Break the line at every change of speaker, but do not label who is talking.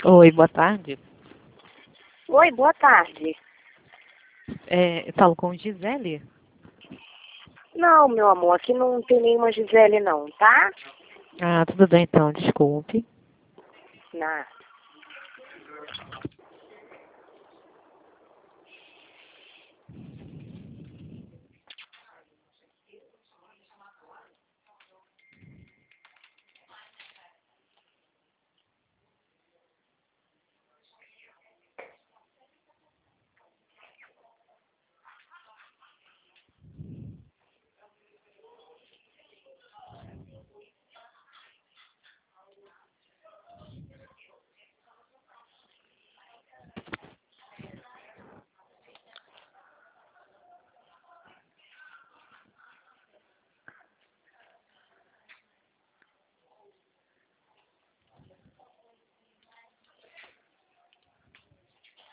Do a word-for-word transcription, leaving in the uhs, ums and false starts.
Oi, boa tarde.
Oi, boa tarde.
É, eu falo com Gisele?
Não, meu amor, aqui não tem nenhuma Gisele não, tá?
Ah, tudo bem então, desculpe.
Não.